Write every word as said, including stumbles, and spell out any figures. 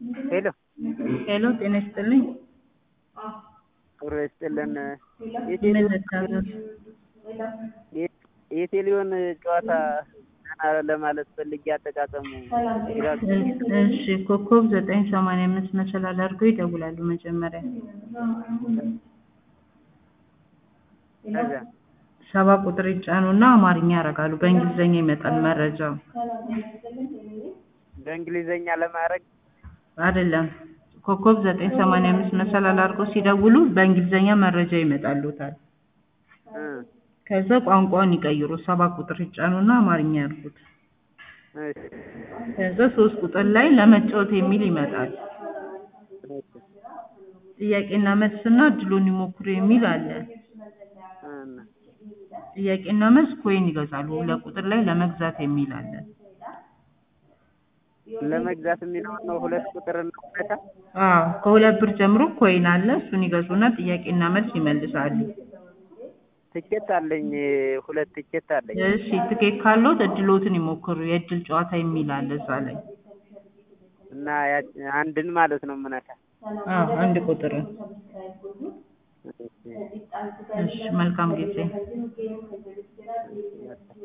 ሄሎ ሄሎ ጤና ይስጥልኝ። ጥሩ ይስጥልን። ምን የቴሌቪዥን ልታዘዝ? የቴሌቪዥን ጨዋታ ገና ለማለት ፈልጌ አጠቃቀሙ ይላል። እሺ ኮከብ ዘጠኝ ሰማንያ አምስት መሰላል አድርገው ይደውላሉ መጀመሪያ። ከዛ ሰባ ቁጥር ይጫኑና አማርኛ ያደርጋሉ። በእንግሊዘኛ ይመጣል መረጃው። በእንግሊዘኛ ለማድረግ አይደለም ኮከብ ዘጠኝ ሰማንያ አምስት መሰላል አድርገው ሲደውሉ በእንግሊዘኛ መረጃ ይመጣልዎታል። እ ከዛ ቋንቋውን ይቀይሩ። ሰባ ቁጥር ይጫኑና አማርኛ ያድርጉት። እሺ ከዛ ሶስት ቁጥር ላይ ለመጫወት የሚል ይመጣል። እሺ ጥያቄና መልስና እድሉን ይሞክሩ የሚል አለ። እና ጥያቄና መልስ ኮይን ይገዛሉ። ሁለት ቁጥር ላይ ለመግዛት የሚል አለ። ለመግዛት የሚለው ነው ሁለት ቁጥር ነው ማለት ነው። አዎ ከሁለት ብር ጀምሮ ኮይን አለ። እሱን ይገዙና ጥያቄና መልስ ይመልሳሉ። ትኬት አለኝ፣ ሁለት ትኬት አለኝ። እሺ ትኬት ካለዎት እድሎትን ይሞክሩ የእድል ጨዋታ የሚል አለ እዛ ላይ። እና ያ- አንድን ማለት ነው ምነካ። አዎ አንድ ቁጥር። እሺ መልካም ጊዜ።